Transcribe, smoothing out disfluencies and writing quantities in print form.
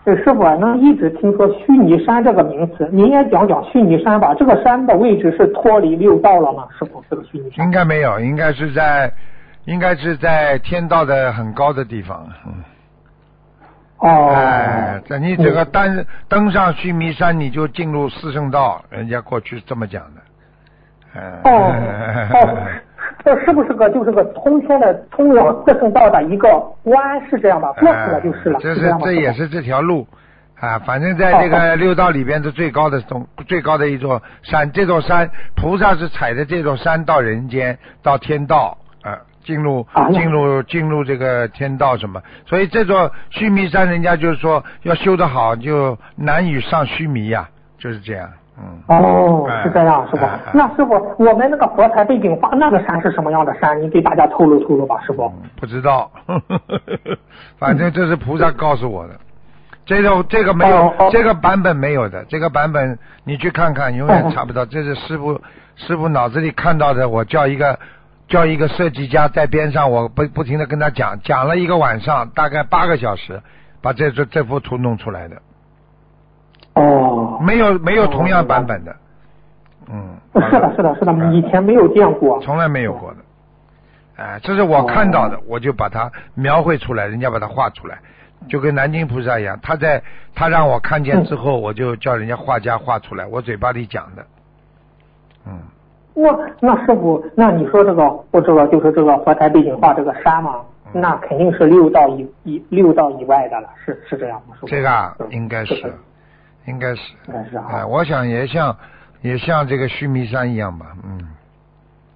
师傅能一直听说须弥山这个名词，您也讲讲须弥山吧。这个山的位置是脱离六道了吗？师傅，这个须弥山应该没有，应该是在天道的很高的地方。你这个登上须弥山，你就进入四圣道，人家过去是这么讲的。 这是不是就是个通往四圣道的一个弯，是这样吧？过去了就是了。 这也是这条路啊，反正在这个六道里边是最高的一座山，这座山菩萨是踩着这座山到人间，到天道啊。进入这个天道什么，所以这座须弥山人家就是说要修得好就难以上须弥呀，就是这样。 是这样，师傅。那师傅，我们那个佛台背景画那个山是什么样的山？你给大家透露吧，师傅。 不知道，反正这是菩萨告诉我的。这个没有，这个版本没有的，这个版本你去看看，永远查不到。这是师傅脑子里看到的，我叫一个设计家在边上，我不停的跟他讲了一个晚上，大概8个小时，把这幅图弄出来的。没有同样版本的。 是的，以前没有见过， 从来没有过的。这是我看到的，我就把它描绘出来，人家把它画出来，就跟南京菩萨一样，他让我看见之后，我就叫人家画家画出来，我嘴巴里讲的。 那师傅，那你说这个就是这个佛台背景画这个山嘛，那肯定是六道以外的了，是这样吗？ 这个应该是我想也像这个须弥山一样吧。